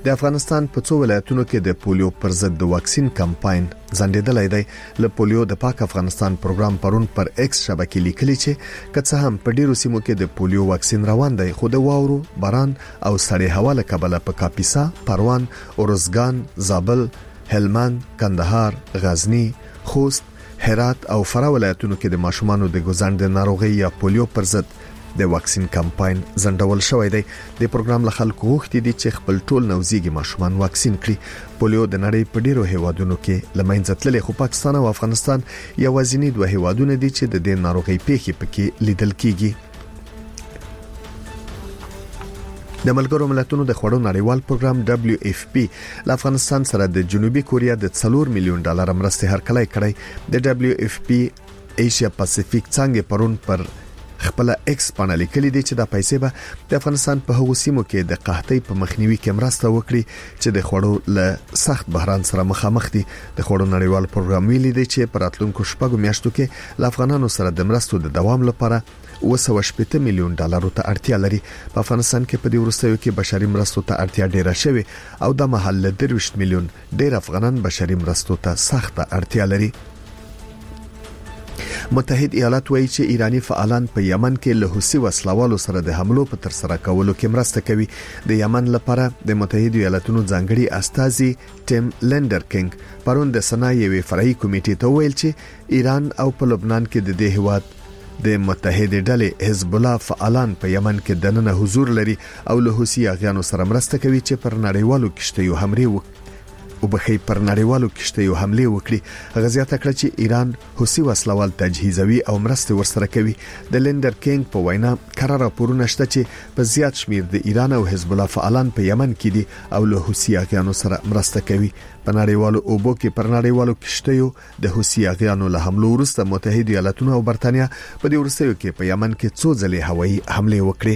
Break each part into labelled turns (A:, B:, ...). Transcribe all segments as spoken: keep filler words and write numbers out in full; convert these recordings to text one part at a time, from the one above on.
A: د افغانستان په څو ولایتونو کې د پولیو پر ضد د واکسین کمپاین ځنډیدلای دی. له پولیو د پاک افغانستان پروګرام پرون پر ایکس شبکې لیکلي چې که څه هم په ډیرو سیمو کې د پولیو واکسین روان دی، خو د واورو، باران او سړې هوا له کبله په کاپیسا، پروان، اورزګان، زابل، هلمند، کندهار، غزنی، خوست، هرات او فراه ولایتونو کې د ماشومانو د ګوزند ناروغي یا پولیو پر ضد د واکسین کمپاین زندول شوی دی. د پروګرام له خلکو غوښتي دي چې خپل ټول نوزيږي ماشومان واکسین کړي. پولیو د نړۍ په ډیرو هیوادونو کې لمنځه تللې، خو پاکستان او افغانستان یوازینی دوه هیوادونه دي چې د دې ناروغي پیښې پکې لیدل کیږي. د ملګرو ملتونو د خوړو نړیوال پروګرام دبليو اف پی له افغانستان سره د جنوبي کوریا د څلور میلیون ډالر مرستې هرکلی کړی. د دبليو اف پی ایشیا پاسفیک څنګه پرون پر خپل ایکس باندې لیکلي دي چې دا پیسې به د افغانستان په هغو سیمو کې د قحطۍ په مخنیوي کې مرسته وکړي چې د خوړو له سخت بحران سره مخامخ دي. د خوړو نړیوال پروګرام ویلي دی چې په راتلونکو شپږو میاشتو کې له افغانانو سره د مرستو د دوام لپاره اوه سوه شپږ میلیون ډالر ته اړتیا لري. په افغانستان کې په دې وروستیو کې بشري مرستو ته اړتیا ډیره شوې او د محل له درویشت میلیون ډیر افغانان بشري مرستو ته سخت اړتیا لري. متحد ایالات وایي چې ایرانی فعالان په یمن کې له حوثي وسلوالو سره د حملو په تر سره کولو کې مرسته کوي. د یمن لپاره د متحد ایالاتونو ځانګړي استازي ټیم لندر کینګ پرون د سنا یوې فرعي کمیټې ته ویل چې ایران او په لبنان کې د دې هیواد د متحد ډلې حزب الله فعالان په یمن کې دننه حضور لري او له حوثي اغیانو سره مرسته کوي چې پر نړیوالو کشتیو حمله وکړي او بخې پر نړیوالو کشتیو حمله وکړي. غزیات کړ چې ایران حوثي وسلوال تجهیزوي او مرسته ورسره کوي. د لندر کینګ په وینا قرار راپورونه شته چې په زیات شمیر د ایران او حزب الله فعالان په یمن کې دي او له حوثي اغیانو سره مرسته کوي. په نړیوالو اوبو کې پر نړیوالو کشتیو د حوثي اغیانو له حملو وروسته متحد ایالاتونه او برتانیا په دې وروستیو کې په یمن کې څو ځلې هوایي حمله وکړي.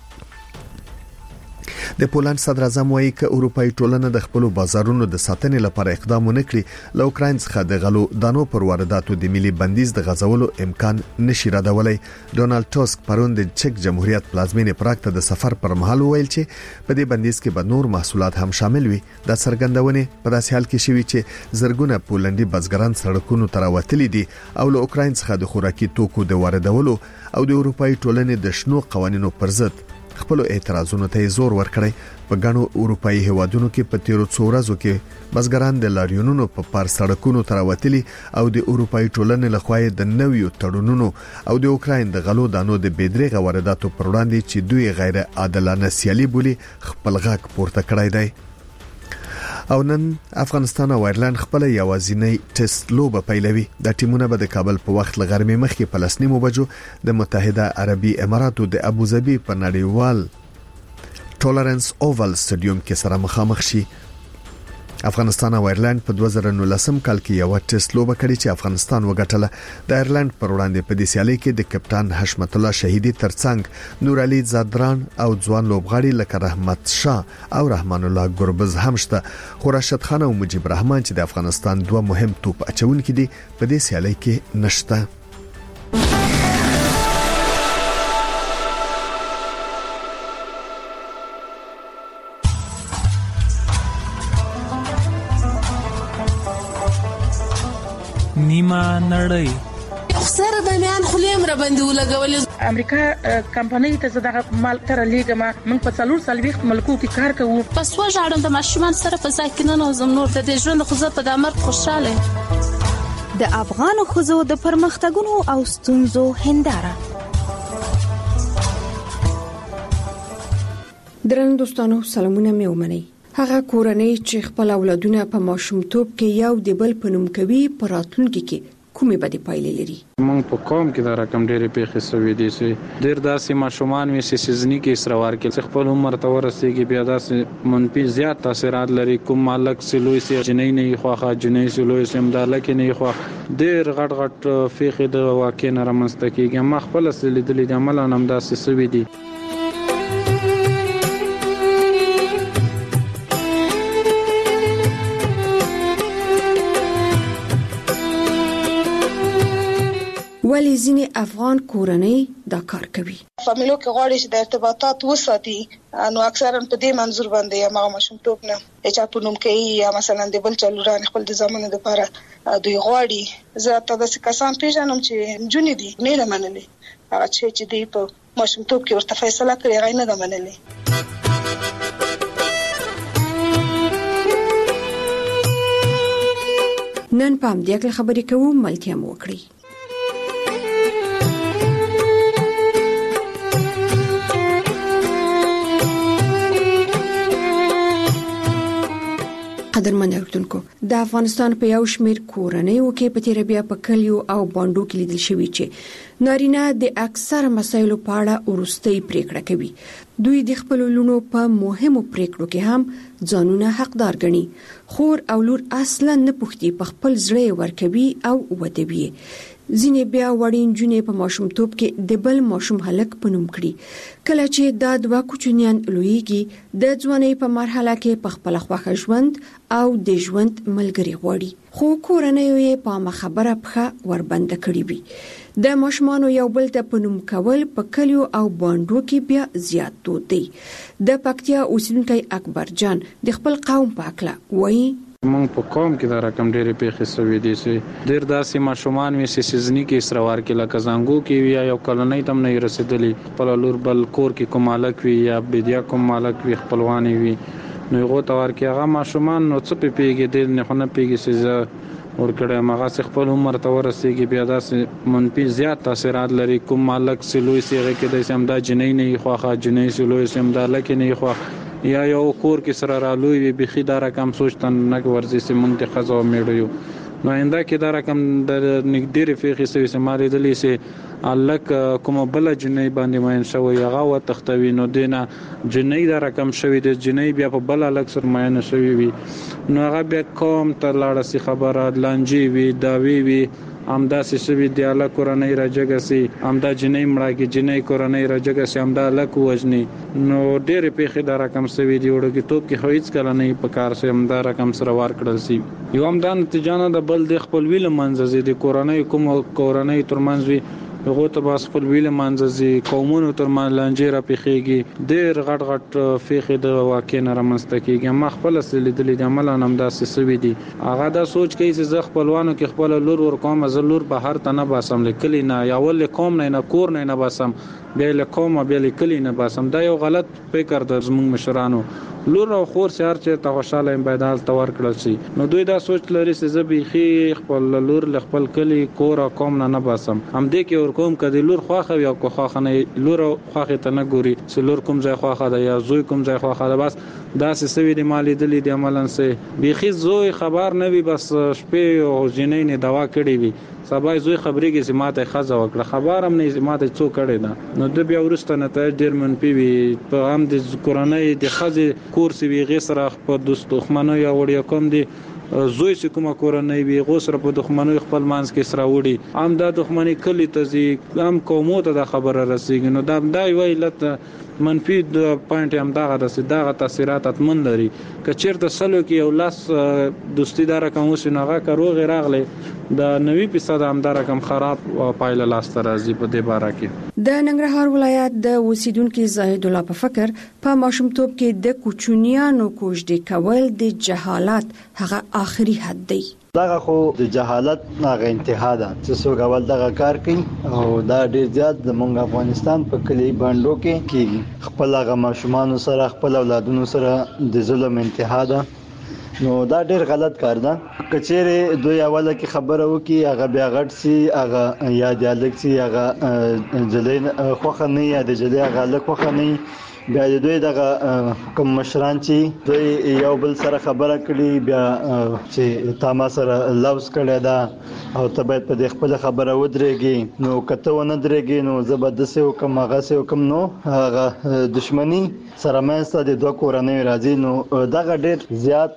A: د پولند صدر اعظم وایي چې اروپאי ټولنه د خپل بازارونو د ساتنې لپاره اقدام ونکړي، له اوکراین څخه د غلو دانو پر وارداتو د ملي بندیز د غځولو امکان نشي ردولای. ډونالد ټاسک پرون د چک جمهوریت پلازمینې پراګ ته د سفر پر مهال ویل چې په دې بندیز کې به نور محصولات هم شامل وي. د څرګندونې په داسې حال کې شوی چې زرګونه پولندي بزګران سړکونو ته راوتلي دي او له اوکراین څخه د خوراکي توکو د واردولو او د اروپאי ټولنې د شنو قوانینو پر ضد خپل اعتراضونو ته زور ورکړی. په غنو اروپאי هیوادونو کې په تیرو څو ورځو کې بزګران د لاریونونو په پار سړکونو تراوتلي او د اروپאי ټولنې لخوا د نویو تړونونو او د اوکراین د غلو دانو د بيدرغه وارداتو پر وړاندې چې دوی غیر عادلانه سیالي بولي خپل غږ پورته کړی دی. او نن افغانستان او ایرلند خپل یوازینی ټیسټ لوبه پیلوي. د ټیمونه به د کابل په وخت لغرمې مخکې په لسنیمو بجو د متحده عربي اماراتو د ابوظبي په نړیوال ټولرنس اوول سټډیوم کې سره مخامخ شي. افغانستان او ایرلند په دوه زره نولسم کال کې یو ټیسټ لوبه کړې چې افغانستان وګټله. د ایرلند پر وړاندې په دې سیالي کې د کپټان حشمت الله شهیدی ترڅنګ نور علي زادران او ځوان لوبغاړي لکه رحمت شاه او رحمان الله ګربز هم شته. خو راشد خان او مجيب رحمان چې د افغانستان دوه مهم توپ اچونکي دي په دې سیالي کې نشته.
B: نیمه نړۍ
C: سره د میان خلیم را باندې ولګول.
D: امریکا کمپنۍ ته زداغه مال تر لیګما من په څلور سلويخت ملکو کې کار کوو.
C: پس و ژړم د ماشومان سره په ځکه نه زم نور د ژوند خو زه په دمر خوشاله.
E: د افغان خزو د پرمختګونو او ستونزو هنداره.
F: درنو دوستانو سلامونه مې ومنئ. هغه کورنۍ چې خپل اولادونه په ماشومتوب کې یو د بل په نوم کوي په راتلونکي کې کومې بدې پایلې لري.
G: موږ په قوم کې دا رقم ډېرې پیښې شوې دي چې ډېر داسې ماشومان وي چې سيزني کې اسروار کې خپل عمر ته ورسېږي بیا داسې منفي زیات تاثیرات لري. کوم مالک سلوي سي جنې نه خوخه جنې سلوي سم دالک نه خوخ ډېر غټ غټ پیښې د واقع نه رامنځته کیږي. ما خپل لیدلې د عمل نام داسې شوې دي.
F: ولی ځینې افغان کورنۍ دا کار کوي.
H: فامیلو کې غواړي چې د ارتباطات وساتي نو اکثرا په دې منظور باندې ما ماشومتوب نه چې په نوم کې یا مثلا د بل چلوران خپل د زمانه لپاره دوی غواړي زه ته د کسان پیژنم چې جونې دي نه لمنلې هغه چې دی په ماشومتوب کې ورته فیصله کړې غي نه لمنلې.
F: نن پام دې کله خبرې کوم ملتیا مو وکړي. قدرمن اورېدونکو د افغانستان په یو شمېر کورنیو کې په تیر بیا په کلیو او باندو کې لیدل شوی چې نارینه د اکثر مسایلو په اړه ورستۍ پریکړه کوي. دوی د خپل لونو په مهمو پریکړو کې هم ځانونه حقدار ګڼي. خور او لور اصلا نه پوښتي په خپل زړه ورکوي او ودوي. ځینې بیا وړین جونې په ماشومتوب کې د بل ماشوم هلک په نوم کړي. کله چې دا دوه کوچنیان لویږي د ځوانۍ په مرحله کې په خپل خوښه ژوند او د ژوند ملګری غواړي. خو کورنۍ یې په مخبره پخه وربند کړی وي. د ماشومانو یو بل ته په نوم کول په کلیو او باندو کې بیا زیات دود دی. د پکتیا اوسیدونکي اکبر جان د خپل قوم په اړه وایي
G: مونږ په قوم کې دا رقم ډېرې پیښې سوي دي چې ډېر داسې ماشومان وي چې سیزني کې اسروار کې لکه زنګو کې وي یا یو کلنۍ تم نه رسیدلی خپل لور بل کور کې کوم مالک وي یا بدیا کوم مالک وي خپلوانی وي نو یو تور کې هغه ماشومان نو څه پیږي د نه خونه پیږي چې ورکړه مغه خپل عمر ته ورسیږي بیا داسې منفي زیات تاثیرات لري کوم مالک سلوي سیغه کې د سمدا جنۍ نه خوخه جنۍ سلوي سمدا لکه نه خوخه یا یو کور کې سره رالوي وي بخي دا رقم سوچتن نه ورزي سي منطقه زو میړو نو انده کې دا رقم د نګډيري فيخي سوي سماري دلی سي الک کوم بل جنۍ باندې ماین شوی هغه و تختوي نو دینه جنۍ دا رقم شوی د جنۍ بیا په بل الک سر ماین شوی وي نو هغه بیا کوم ته لاړه سي خبره لانجی وي داوی وي امدا سوي دی الله قرآنی راجګسي امدا جنۍ مړه کې جنۍ قرآنی راجګسي امدا لک وجني نو ډېر پیخي دا رقم سوي دی وړو کې توپ کې هیڅ کله نه په کار سي امدا رقم سره ور کړل سي یو امدا نتیجانه د بل د خپل ویل منځ زی د قرآنی کوم قرآنی ترمنځ وي هغه ته باس خپل ویل منځزي قومونو تر مان لانجې را پیخيږي ډېر غټ غټ فيخي د واقع نه رامنځته کیږي ما خپل سره لیدلې د عمل نام داسې سوي دي هغه دا سوچ کوي چې زه خپلوانو کې خپل لور ور کوم زلور په هر تنه باسم لیکلی نه یا ول کوم نه نه کور نه نه باسم بیا له کوم بیا لیکلی نه باسم دا یو غلط فکر د زموږ مشرانو لور او خور سره چې ته خوشاله بيدال تور کړل شي نو دوی دا سوچ لري چې زه به خپل لور ل خپل کلی کور او کوم نه نه باسم هم دې کې ور کوم کدي لور خواخه یا کو خواخه نه لور خواخه ته نه ګوري چې لور کوم ځای خواخه ده یا زوی کوم ځای خواخه ده بس دا سوي د مالی دلی د عملن سه بيخي زوی خبر نه وي بس شپې او جنۍ نه دوا کړی وي سبا زوی خبرې کې سماته خزه وکړه خبر هم نه سماته څو کړي ده نو د بیا ورسته نه ته ډیر منفي وي په هم د قرآنی د خزه کورس وی غسر په دوست خمنو یا وړیا کوم دي زوی چې کومه کورنۍ وي غوسره په دښمنو خپل مانس کې سره وړي عام د دښمنۍ کلی ته زی عام قومو ته د خبره رسیږي نو دا دای ویلت منفي د پوینټ هم دغه د سیدغه تاثیرات اتمن لري ک چیرته سلو کې یو لاس دوستی دار کوم وسنغه کروغ راغله د نوي فیصد هم دا رقم خراب پایله لاس ترازی په دې باره کې
F: د ننګرهار ولایت د اوسیدونکو زاهد الله په فکر په ماشومتوب کې د کوچنیانو کوژدې کول د جهالت هغه آخري حد دی
I: دغه خو د جهالت هغه انتها ده چې څوک اول دغه کار کوي او دا ډیر زیات د مونږ افغانستان په کلی باندې کې کیږي خپل هغه ماشومان سره خپل اولادونو سره د ظلم انتها ده نو دا ډیر غلط کار ده کچېره دوی اوله کې خبره وکي هغه بیا غټ سي هغه یا د الکسي هغه جلین خوخه نه یا د جلی هغه لک خوخه نه بیا دوی دغه کوم مشران چې دوی یو بل سره خبره کړي بیا چې تاسو سره لوز کړي دا او ته باید په خپل خبره ودرېږي نو کته ونه درېږي نو زبردست او کوم هغه سه کوم نو هغه دښمنی سره مېسته د دوه کورنۍ راځي نو دغه ډېر زیات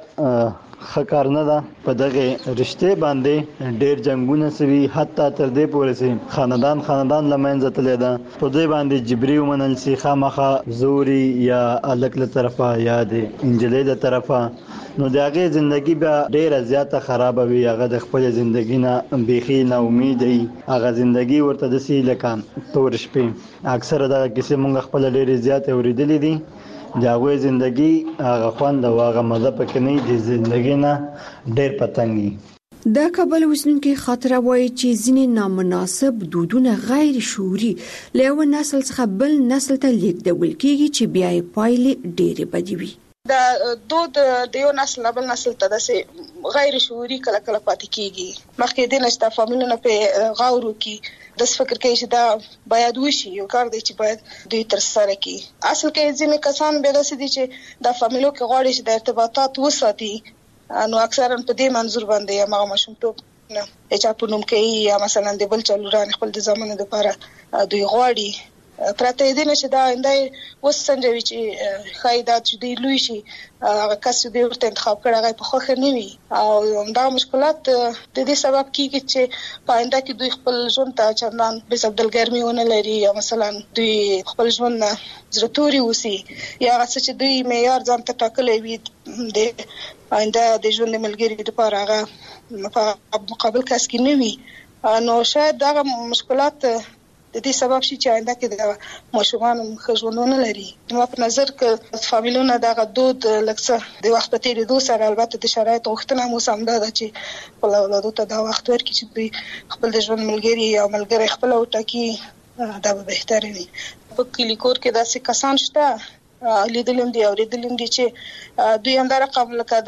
I: خکار نه ده په دغه رشته باندې ډېر جنگونه سوي حتی تر دې پورې سي خاندان خاندان لمنځه تللی ده په دې باندې جبري ومنل سي خامخه زوري یا الک له طرفه یا د انجلۍ له طرفه نو د هغه ژوندۍ به ډیره زیاته خراب وي. هغه د خپل ژوندۍ نه بيخي نه امید وي. هغه ژوندۍ ورته د سی لکه تور شپې اکثره دا کیسه مونږ خپل ډیره زیاته اوریدلې دي. د هغه ژوندۍ هغه خوند او هغه مزه پکې نه دي، ژوندۍ نه ډیر پتنګي.
F: د کابل اوسنونکو خاطره وایي چې ځینې نامناسب دودونه غیر شعوري له یو نسل څخه بل نسل ته لیږدول کیږي چې بیا یې پایلې ډېرې بدې وي.
H: د دود د یو نسل بل نسل ته د غیر شعوري کله کله پاتې کیږي. مخکې د نشته فامیلونه په غاورو کې د فکر کوي چې دا باید وشي، یو کار دی چې باید دوی تر سره کی. اصل کې ځینې کسان به داسې دي چې د فامیلو کې غواړي چې د ارتباطات وساتي، نو اکثرا په دې منظور باندې هغه ماشومتوب نه اچا په نوم کې یا مثلا د بل چلوران خپل د زمانه لپاره دوی غواړي پراته دي چې دا اندای وسنجوي چې خایدا چې دی لوی شي هغه کس دی ورته انتخاب کړه هغه په خوخه نه وي او دا مشکلات د دې سبب کیږي چې پاینده کې دوی خپل ژوند ته چندان به عبدالګرمي ونه لري یا مثلا دوی خپل ژوند زړتوري وسی یا څه چې دوی معیار ځان ته ټاکلې وي د پاینده د ژوند ملګری لپاره هغه په مقابل کس کې نه وي، نو شاید دا مشکلات د دې سبب شي چې آینده کې د ماشومان خژوندونه لري. نو په نظر کې فامیلونه دا دود لکه د وخت په تیریدو سره البته د شرایط غوښتنه مو سم ده چې خپل اولادو ته دا وخت ورکړي چې دوی خپل د ژوند ملګری یا ملګری خپل وټاکي، دا به بهتره وي. په کلی کور کې داسې کسان شته لیدلم دي او لیدلم دي چې دوی هم دا رقم لکه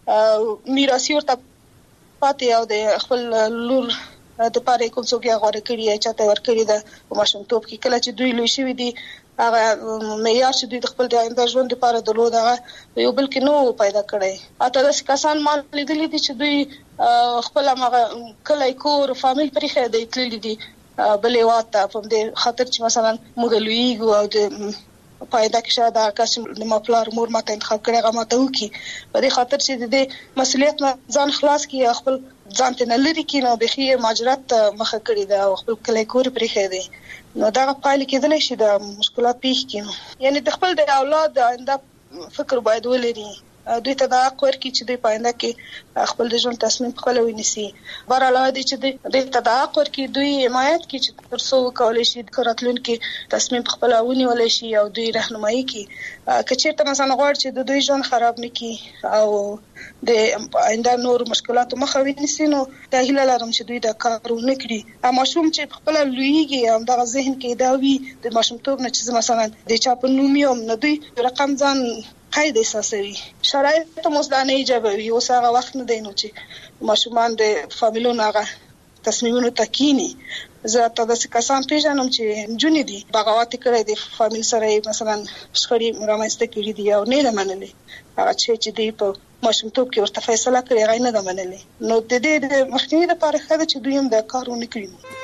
H: د میراثي ورته پاتې او د خپل لور د پاره کوم څوک یې غوړه کړی یا چاته ور کړی ده ماشومتوب کې کله چې دوی لوی شوي دي هغه معیار چې دوی د خپل د آینده ژوند لپاره درلود هغه یو بل کې نو پیدا کړی. اته داسې کسان ما لیدلي دي چې دوی خپل هغه کلی کور فامیل پرې خې دی تللی دي بلې واته په دې خاطر چې مثلا موږ لویږو او د پایدا کې شاید هغه کس د مپلار مور ماته انتخاب کړی هغه ماته وکي په دې خاطر چې د دې مسؤلیت نه ځان خلاص کړي خپل ځان ته نه لري کې نو بخي ماجرات مخه کړی دا خپل کلی کور پرې خې دی نو دا پایله کېدل شي د مشکلات پیښ کینو. یعنی د خپل د اولاد د آینده فکر باید ولري، دوی ته دا حق ورکړي چې دوی پاینده کې خپل د ژوند تصمیم خپل ونیسي. بهر علاوه دي چې دوی ته دا حق ورکړي دوی حمایت کړي چې تر څو کولای شي د راتلونکي تصمیم خپل ونیول شي او دوی راهنمایي کړي که چیرته مثلا غواړي چې د دوی ژوند خراب نه کړي او د آینده نور مشکلات مخه ونیسي نو دا هیله لرم چې دوی دا کار ونه کړي. ماشوم چې خپل لویږي هم د ذهن کې دا وي د ماشومتوب نه چې مثلا د چا په نوم یو نه دوی رقم ځان قید احساسوي شرایط مزدانه ایجابوي اوس هغه وخت نه دی نو چې ماشومان د فامیلونو هغه تصمیمونو تکینی. زه ته د کسان پیژنم چې جونې دي بغاوت کړی د فامیل سره مثلا شخړې رامنځته کړې دي او نه منلې هغه چې دی په ماشومتوب کې ورته فیصله کړې هغه نه منلې نو د دې د مخنیوي لپاره خاله چې دوی هم دا کارونه کړی.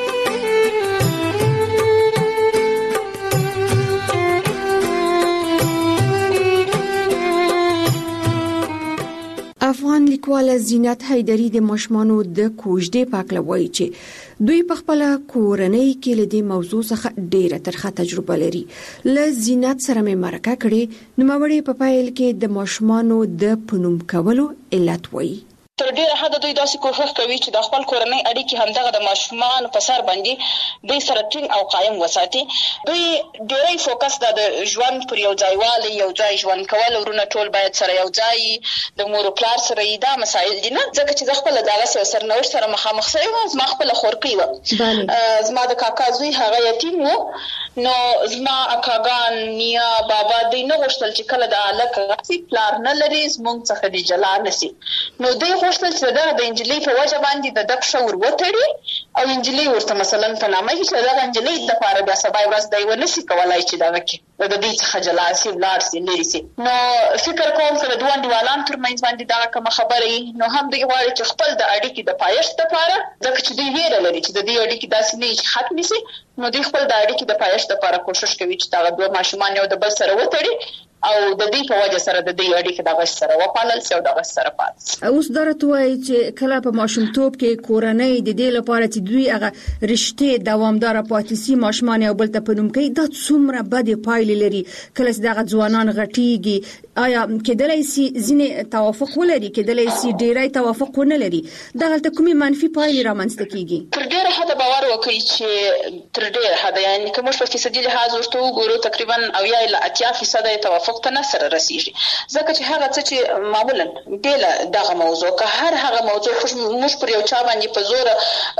F: افغان لیکواله زینت حیدری د ماشومانو د کوژدې پاکله وایي چې دوی په خپل کورنۍ کې له دې موضوع څخه ډیره ترخه تجربه لري. له زینت سره مې مرکه کړې نو مړې په پایل کې د ماشومانو د پنوم کولو علت وایي.
J: تر ډیره حد دوی داسې کوښښ کوي چې د خپل کورنۍ اړیکې همدغه د ماشومان په سر باندې دوی سره ټینګ او قایم وساتي. دوی ډیری فوکس د ژوند پر یو ځای والي یو ځای ژوند کول ورونه ټول باید سره یو ځای د مور او پلار سره دا مسایل دي نه ځکه چې خپل دغه سره سرنوشت سره مخامخ شوی و. زما خپل خورکۍ و زما د کاکا زوی هغه یتیم و نو زما اکاګان نیا بابا دوی نه غوښتل چې کله د الک پلار نه لري زموږ څخه دی جلا نشي نو دوی غوښتل چې دا د انجلۍ په وجه باندې د دک شور وتړي او انجلۍ ورته مثلا په نامه کې چې دا انجلۍ د لپاره بیا سبا ورځ دی ونشي کولای چې دا وکړي د دې څخه جلا شي ولار سي لري سي. نو فکر کوم چې دوه انډیوالان ترمنځ باندې دا کوم خبرې نو هم دوی غواړي چې خپل د اړیکې د پایښت لپاره ځکه چې دوی ویره لري چې د دې اړیکې داسې نه شي ختم شي نو دوی خپل د اړیکې د پایښت لپاره کوشش کوي چې دا دوه ماشومان یو د بل سره وتړي او د دې په وجه سره د دې اړیکې دغه سره وپالل شي او دغه سره پات
F: اوس درته وایي چې کله په ماشومتوب کې کورنۍ د دې لپاره چې دوی هغه رشتې دوامدار پاتې سي ماشومان یو بل ته پنوم کوي دا څومره بد پایلې لري کله چې دغه ځوانان غټيږي آیا کېدلای شي ځینې توافق ولري کېدلای شي ډیری توافق ونه لري دغه ته کومي منفي پایلې رامنځته کیږي
J: تر ډیره حد باور وکړي چې تر ډیره حد یعنی کوم په فیصدي لحاظ ورته وګورو تقریبا او یا له اتیا فیصد توافق ته نه سره رسیږي ځکه چې هغه څه چې معمولا ډیله دغه موضوع که هر هغه موضوع موږ پر یو چا باندې په زور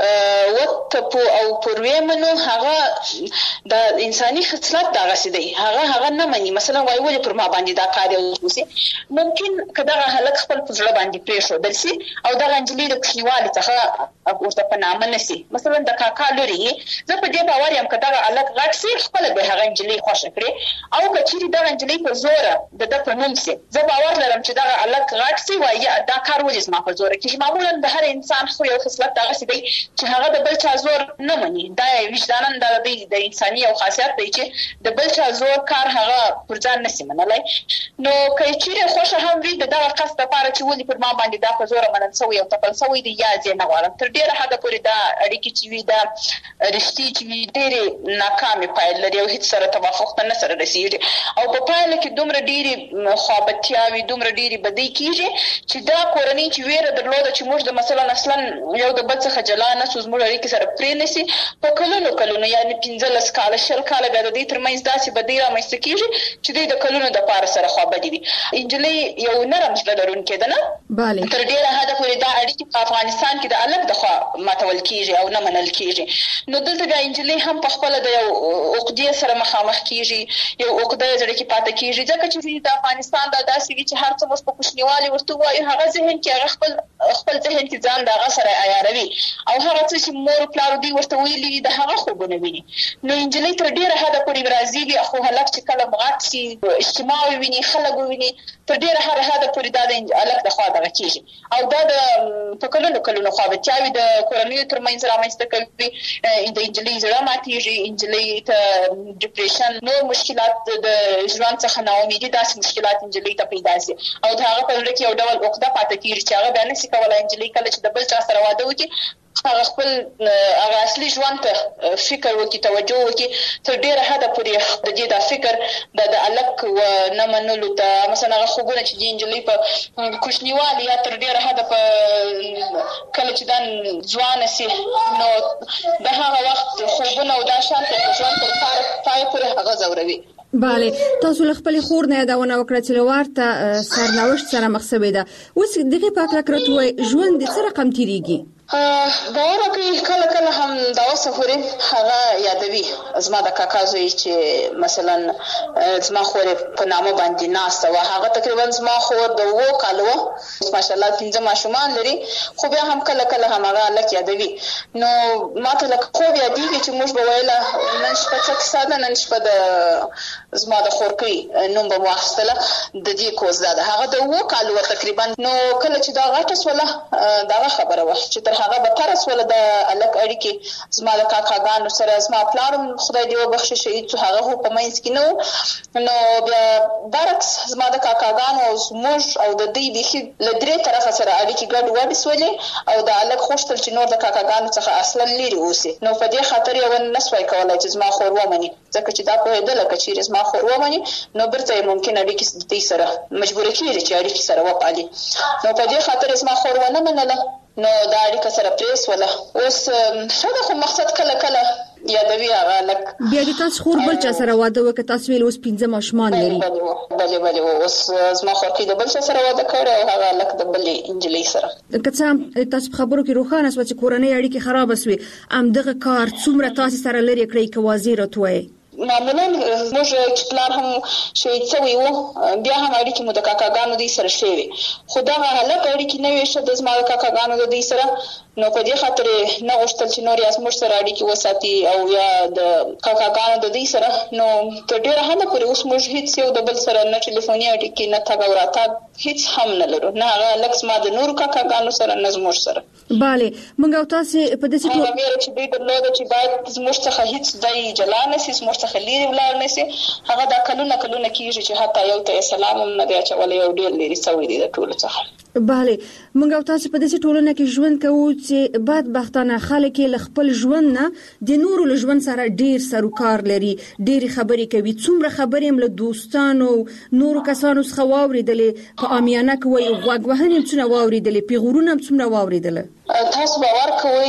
J: وت او پر ویمنو هغه د انساني خصلت دغه سدي هغه هغه نه مني مثلا وای ولې پر ما باندې دا کار وسی ممکن کداغه هلک خپل په ځړ باندې پېښو دلسي او دا انجلي د کښنیوالي څخه ورته په نامه نسی مثلا د کاکا لوري زه په دې باور یم کداغه هلک غټ سي خپل به هغه انجلي خوښ کړي او کچېری دا انجلي په زور د د په نوم سي زه باور لرم چې دا هلک غټ سي وایي دا کار ولې ما په زور کې معمولا د هر انسان خو یو خصلت دغه سي دی چې هغه د بل چا زور نه مني دا وجدانن د انساني او خاصیت دی چې د بل چا زور کار هغه پر ځان نسی منلای نو کچېری خوښ هم وي د دغه قصد لپاره چې ولې پر ما باندې دا په زور منل سوی او تپل سوی دی یا ځنه غواړم تر ډیره حد پورې دا اړیکې چې وي دا رښتې چې وي ډېرې ناکامې پایلې لري او هیڅ سره توافق ته نه سره رسیږي او په پایله کې دومره ډېرې خوابتیاوي دومره ډېرې بدۍ کېږي چې دا کورنۍ چې ویره درلوده چې موږ د مثلا اصلا یو د بل څخه جلا نه سو زموږ اړیکې سره پرې نسی په کلونو کلونو یعنی پنځلس کاله شل کاله بیا د دې ترمنځ داسې بدۍ رامنځته کېږي چې دوی د کلونو دپاره سره خوابدي وي نجلۍ یو نرم زړه لرونکې ده نه
F: بله
J: تر ډیره حد پورې دا اړیکې په افغانستان کې د الګ د خوا ماتول کېږي او نه منل کېږي نو دلته د انجلۍ هم په خپل د یو عقدې سره مخامخ کېږي یو عقده زړه کې پاتې کېږي ځکه چې د افغانستان د داسې وی چې هر څه مو په کوشنیوالي ورته وایي هغه ذهن کې هغه خپل خپل ذهن کې ځان دغه سره عیاروي او هغه څه چې مور پلار دی ورته ویلي د هغه خوبونه ویني نو انجلۍ تر ډیره حد پورې راضي وي خو هلک چې کله مغات سي اجتماع ویني خلک ویني تر ډیره حد پورې دا د الګ د خوا دغه کېږي او دا د په کلونو کلونو خوابتیاوي د کورنیو ترمنځ رامنځته کوي د انجلۍ زړه ماتېږي انجلۍ ته ډیپریشن نور مشکلات د ژوند څخه ناامیدي داسې مشکلات انجلۍ ته پیدا شي او د هغه په زړه کې یو ډول عقده پاتې کېږي چې هغه بیا نشي کولی انجلۍ کله چې د بل چا سره واده وکړي هغه خپل هغه اصلي ژوند ته فکر وکړي توجه وکړي تر ډیره حده پورې د دې دا فکر د د الګ و نه منلو ته مثلا هغه خوبونه چې د انجلۍ په کوچنیوالي یا تر ډیره حده په کله چې دا ځوانه سي نو د هغه وخت خوبونه او دا شان ته ژوند تر پای پورې هغه ځوروي
F: بله تاسو له خپل خور نه یادونه وکړه چې لوارته سرنوشت سره مخ شوې ده اوس دغه په اړه کړه ژوند د څه رقم تیریږي
J: باور وکړئ کله کله هم دا اوسه پورې هغه یادوي زما د کاکا زوی چې مثلا زما خور په نامه باندې ناسته وه هغه تقریبا زما خور د اوو کالو وه ماشاءالله پنځه ماشومان لري خو بیا هم کله کله هم هغه هلک یادوي نو ما ته لکه خوب یادېږي چې موږ به ویله نن شپه څه کیسه ده نن شپه د زما د خورکۍ نوم به مو اخیستله د دې کوز دا ده هغه د اوو کالو وه تقریبا نو کله چې دا غټه سوله دغه خبره وه چې تر هغه به تر سوله د الګ اړیکې زما د کاکاګانو سره زما پلار خدای دې وبخښي شهید شو هغه خو په منځ کې نه نو بیا برعکس زما د کاکاګانو او زموږ او د دوی بیخي له درې طرفه سره اړیکې ګډ وډې سولې او د الګ غوښتل چې نور د کاکاګانو څخه اصلا لرې اوسي نو په دې خاطر یې ونه نسوای کولی چې زما خور ومني ځکه چې دا پوهېدله که چېرې زما خور ومني نو بیرته یې ممکن اړیکې د دوی سره مجبوره کېږي چې اړیکې سره وپالي نو په دې خاطر زما خور ونه منله نو دا اړیکه سره پرې سوله اوس ښه خو مقصد کله کله یادوي هغه لک
F: بیا د تاسو خور بل چا سره واده وکړ تاسو ویل اوس پنځه ماشومان لري
J: بله بله اوس زما خور کې د بل چا سره واده کړی او هغه لک د بلې انجلۍ سره
F: که څه هم تاسو په خبرو کې روښانه شوه چې کورنۍ اړیکې خرابه سوې همدغه کار څومره تاسو سره لرې کړی که واضح راته ووایئ
J: معمولا موږ چې پلار هم شهید شوی و بیا هم اړیکې مو د کاکاګانو دوی سره شوې خو دغه هلک اړیکې نه وې ښه د زما د کاکاګانو د دوی سره نو په دې خاطر نه غوښتل چې نور یا زموږ سره اړیکې وساتي او یا د کاکاګانو د دوی سره نو تر ډېره حده پورې اوس موږ هېڅ یو د بل سره نه ټلیفوني اړیکې نه تګ او راتګ هیڅ هم نه لرو، نه هغه لکس ما د نور کاکاګانو سره نه زموږ سره.
F: bale موږ او تاسو په دې
J: هغه ویره چې دوی درلوده چې باید زموږ څخه هیڅ ځای جلا نه شي، زموږ څخه لري ولاړ نه شي، هغه دا کلونه کلونه کېږي چې حتی یو ته سلام هم نه دی اچولی، یو ډېر لري سوی دی د ټولو څخه.
F: bale موږ او تاسو په دې ټولنه کې ژوند کوو چې بدبختانه خلک له خپل ژوند نه د نورو له ژوند سره ډېر سروکار لري، ډېر خبرې کوي، څومره خبرې هم له دوستانو نورو کسانو څخه واورېدلې، په عامیانه کې وایي غوږ وهنې هم څومره واورېدلې، پیغورونه هم څومره واورېدله.
J: تاسو باور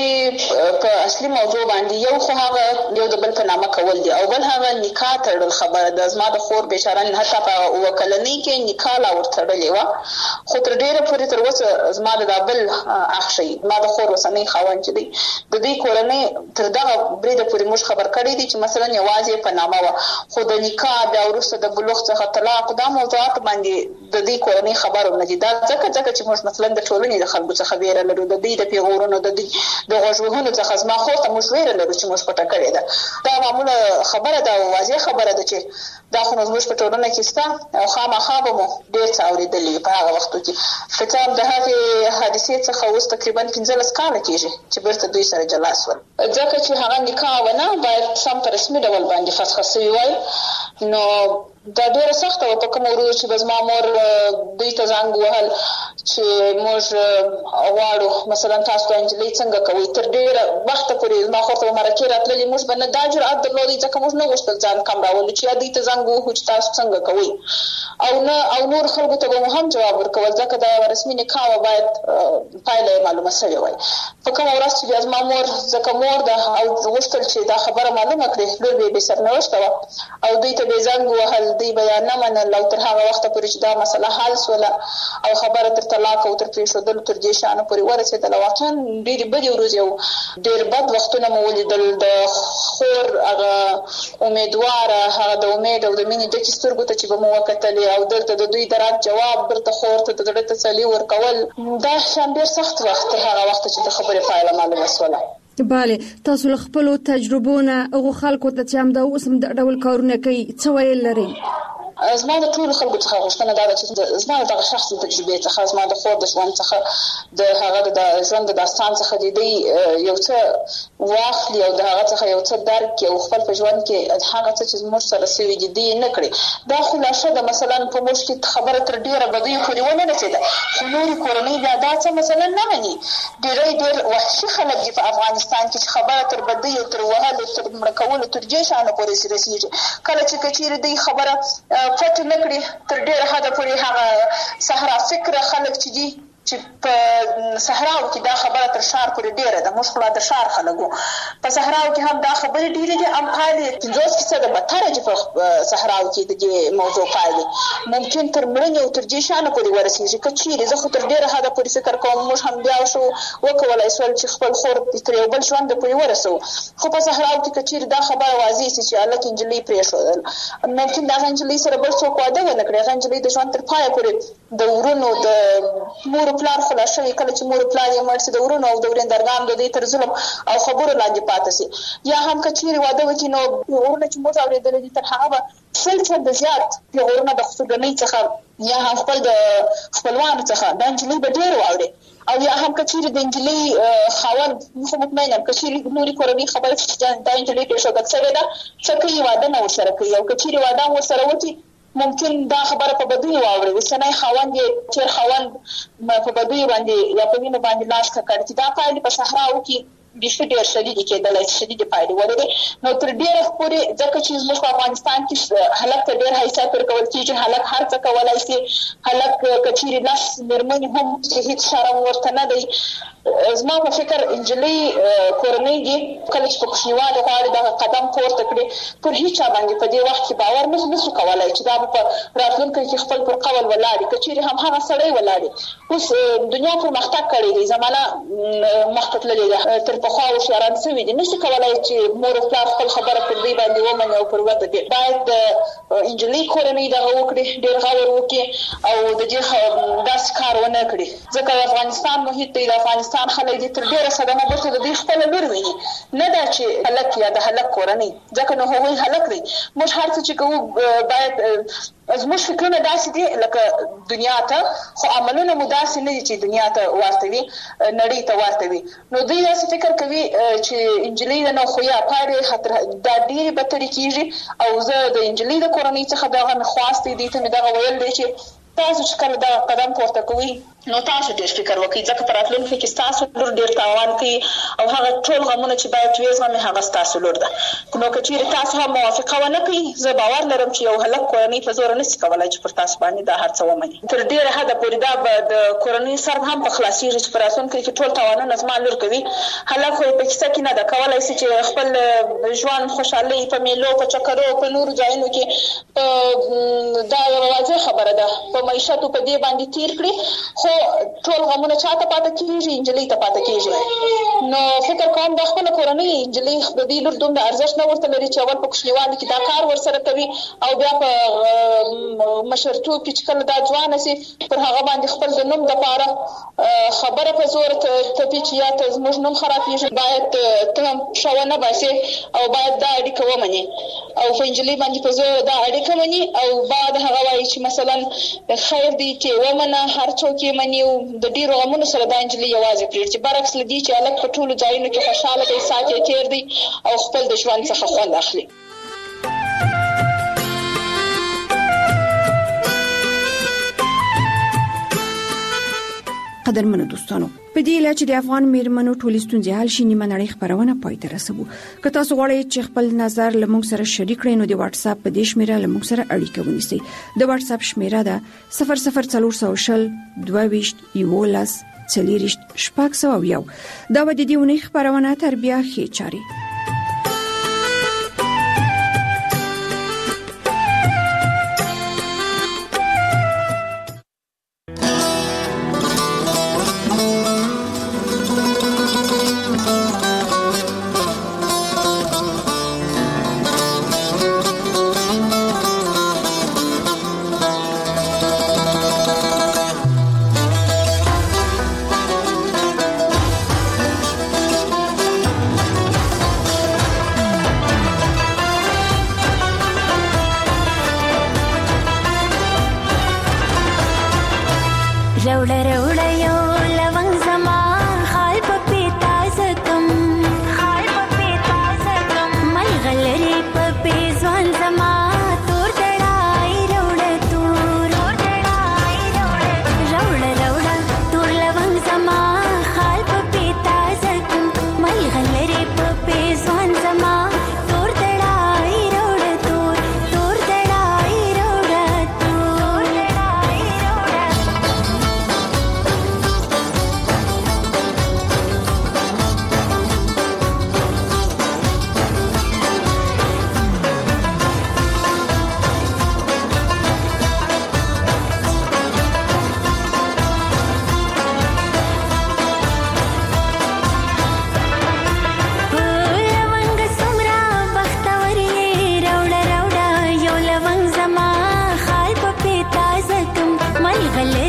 J: کوئ په اصلي موضوع باندې یو خو هغه یو د بل په نامه کول دي او بل هغه نکاح تړل خبره ده. زما د خور بېچاره حتی په اووه کلنۍ کې نکاح لا ورتړلې وه، خو تر ډېره پورې تر اوسه زما د دا بل اخ شي، زما د خور اوسنی خاوند چې دی د دې کورنۍ تر دغه بریده پورې موږ خبر کړی دي چې مثلا یوازې په نامه وه، خو د نکاح بیا وروسته د بلوغ څخه طلاق دا موضوعات باندې د دې کورنۍ خبر هم نه دي. دا ځکه ځکه چې موږ مثلا د ټولنې د خلکو څخه ویره لرو، د دې د پیغورونو د د غوږ وهنو څخه زما خور ته موږ ویره لرو چې موږ پټه کړې ده. دا معموله خبره ده او واضح خبره ده چې دا خو زموږ په ټولنه کې شته او خامخا به مو ډېر څه اورېدلي په هغه وختو کې. که څه هم د هغې حادثې څخه اوس تقریبا پنځلس کاله کېږي چې بیرته دوی سره جلا شول، ځکه چې هغه نکاح ونه باید سم په رسمي ډول باندې فسخه سوي وای. نو دا ډېره سخته وه په کومه ورځ چې به زما مور دوی ته زنګ وهل چې موږ غواړو مثلا تاسو ته نجلۍ څنګه کوئ. تر ډېره وخته پورې زما خور ته به مرکې راتللې، موږ به نه دا جرأت درلودی ځکه موږ نه غوښتل ځان کم راولو چې یا دوی ته زنګ ووهو چې تاسو څنګه کوئ، او نه او نور خلکو ته به مو هم جواب ورکول ځکه دا یوه رسمي نکاح وه، باید پایله یې معلومه سوې وای. په کومه ورځ چې بیا زما مور ځکه مور ده او غوښتل چې دا خبره معلومه کړي، لور به یې بې سرنوشته وه او دوی ته به یې زنګ ووهل، دوی به یا نه منل او تر هغه وخته پورې چې دا مسله حل سوله او خبره تر طلاق او تر پرېښودلو تر دې شیانو پورې ورسېدله. واقعا ډېرې بدې ورځې او ډېر بد وختونه مو ولیدل. د خور هغه امیدواره، هغه د امید او د مینې ډکې سترګو ته چې به مو وکتلې او دلته د دوی د رد جواب، دلته خور ته د زړه تسلي ورکول، دا شیان ډېر سخت وخت تر هغه وخته چې د خبرې پایله معلومه سوله.
F: bale تاسو له خپلو تجربو نه هغو خلکو ته چې همدا اوس هم د ډول کارونه کوي څه ویل لرئ؟
J: زما د ټولو خلکو څخه غوښتنه دا ده چې زما د دغه شخصي تجربې څخه، زما د خور د ژوند څخه، د هغه د ژوند د داستان څخه د دوی یو څه واخلي او د هغه څخه یو څه درک کړي او خپل په ژوند کې هغه څه چې زموږ سره سوي دي دوی نه کړي. دا خلاصه ده مثلا په موږ کې خبره تر ډېره بدیو پورې ونه رسېده، خو نورې کورنۍ بیا دا څه مثلا نه مني. ډېری ډېر وحشي خلک دي په افغانستان کې چې خبره تر بدیو، تر وهلو، تر مړه کولو، تر دې شیانو پورې رسېږي. کله چې که چېرې دوی خبره پټ نه کړي تر ډېره حده پورې هغه صحرا فکره خلک چې دي چې په صحراو کې دا خبره تر ښار پورې ډېره ده. موږ خو لا د ښار خلک وو، په صحراو کې هم دا خبرې ډېرې دي. هم پایلې پنځوس فیصده بدتره چې په صحراو کې د دې موضوع پایلې ممکن تر مړینې او تر دې شیانو پورې ورسېږي. که چېرې زه خو تر ډېره حده پورې فکر کوم موږ هم بیا شو وکولی شول چې خپل خور تر یو بل ژونده پورې ورسوو، خو په صحراو کې که چېرې دا خبره واضح شي چې هلک نجلۍ پرېښودل، ممکن د هغه نجلۍ سره بل څوک واده ونه کړي، هغه نجلۍ د ژوند تر پایه پورې د ورونو د مور پلار خلا شوی، کله چې مور پلار یې مړ شي د ورونو او د ورېندرګانو د دوی تر ظلم او خبرو لاندې پاتې شي. یا هم که چېرې واده وکړي نو پیغورونه چې موږ اورېدلي دي تر هغه به سل چنده زیات پیغورونه د خصوصي څخه یا هم خپل د خپلوانو څخه دا نجلۍ به ډېر واوري. او یا هم که چېرې د نجلۍ خاوند، خو مطمئنه یم که چېرې نورې کورنۍ خبره دا نجلۍ پرېښودل شوې ده څه کوي، واده نه ورسره کوي، او که چېرې واده هم ورسره وکړي ممکن دا خبره په بدیو واوري. اوسنی خاوند یې تېر خاوند په بدیو باندې یا په وینو باندې لاس ککړ کړي. دا پایلې په صحراو کې بیخي ډېر شدیدې کېدلی شي، شدیدې پایلې ولري. نو تر ډېره پورې ځکه چې زموږ په افغانستان کې هلک ته ډېر حیثیت ورکول کېږي، هلک هر څه کولی شي، هلک که چېرې لس مېرمنې هم چې هېڅ شرم ورته نه دی. زما په فکر نجلۍ کورنۍ دي کله چې په کوچنیوالي غواړي دغه قدم پورته کړي پر هېچ چا باندې په دې وخت کې باور نه نشو کولی چې دا به په راتلونکي کې خپل پر قول ولاړ وي. که چېرې هم هغه سړی ولاړ وي. اوس دنیا پرمختګ کړی دی، زمانه مخته تللې ده، تر پخوا هوښیاران سوي دي، نشي کولی چې مور او پلار خپل خبره پر دوی باندې ومني او پر وده دي. باید د نجلۍ کورنۍ دغه وکړي، ډېر غور وکړي او د دې داسې کار ونه کړي، ځکه د افغانستان محیط دی، د افغانستان افغانستان خلک دي تر ډیره صدمه برته د دې خپل لور ویني نه دا چې هلک یا د هلک کورنۍ ځکه نو هغوی هلک دی موږ هر څه چې کوو باید زموږ فکرونه داسې دي لکه دنیا ته خو عملونه مو داسې نه دي چې دنیا ته ورته وي نړۍ ته ورته وي نو دوی داسې فکر کوي چې انجلۍ د نو خو یا پاره دا ډېرې بدترې کېږي او زه د انجلۍ د کورنۍ څخه دغه مې خواستې دي ته مې دغه ویل دی چې تاسو چې کله دا قدم پورته کوئ نو تاسو ډېر فکر وکړئ ځکه په راتلونکي کې ستاسو لور ډېر تاوان کوي او هغه ټول غمونه چې باید وزغمي هغه ستاسو لور ده نو که چېرې تاسو هم موافقه ونه کړئ زه باور لرم چې یو هلک کورنۍ په زوره نشي کولی چې پر تاسو باندې دا هر څه ومني تر ډېره حده پورې دا به د کورنۍ سر هم په خلاصېږي چې په راتلونکي کې ټول تاوانونه زما لور کوي هلک خو یې په کیسه کې نه ده کولی شي چې خپل ژوند خوشحالۍ په میلو په چکرو په نورو ځایونو کې دا یوه واضح خبره ده په معیشت په دې باندې تیر کړي خو ټول غمونه چاته پاتې کیږي انجلۍ ته پاتې کیږي نو فکر کوم د خپل کورنۍ انجلۍ د دې لور دومره ارزښت نه ورته لري چې اول په کوچنیوالي کې دا کار ورسره کوي او بیا په مشرتوب کې چې کله دا ځوانه سي پر هغه باندې خپل د نوم دپاره خبره په زور تپي چې یا ته زموږ نوم خرابېږي باید ته هم ښوونه باسې او باید دا اړیکه ومنې او په انجلۍ باندې په زور دا اړیکه مني او بعد هغه وایي چې مثلا خیر دی چې ومنه هر څوک یې مني او د ډېرو غمونو سره دا نجلۍ یوازې پرېږدي چې برعکس له دې چې هلک په ټولو ځایونو کې خوشحاله دی ساعت یې تېر دی او خپل د ژوند څخه خوند اخلي
F: قدرمنو دوستانو په دې اله چې د افغان میرمنو ټولې ستونزې حل شي نیمه نړۍ خبرونه پای ته رسوو که تاسو غواړئ چې خپل نظر له موږ سره شریک کړئ نو د واتس اپ په دې شمیره له موږ سره اړیکه ونیسئ د واتس اپ شمیره ده صفر صفر څلور سوه شل دوه ویشت یولس څلېرویشت شپږ سوه یو دا به د دې اونۍ خبرونه تر بیا ښې چارې
K: روڑا روڑا یو لونگ زمان خال پا پیتا زکم خال پا پیتا زکم ملغلری پا پیزوان زمان تور دڑائی روڑا تور تور دڑائی روڑا روڑا روڑا تور لونگ زمان خال پا پیتا زکم ملغلری پا پیزوان زمان تور دڑائی روڑا تور تور دڑائی روڑا تور دڑائی روڑا غلط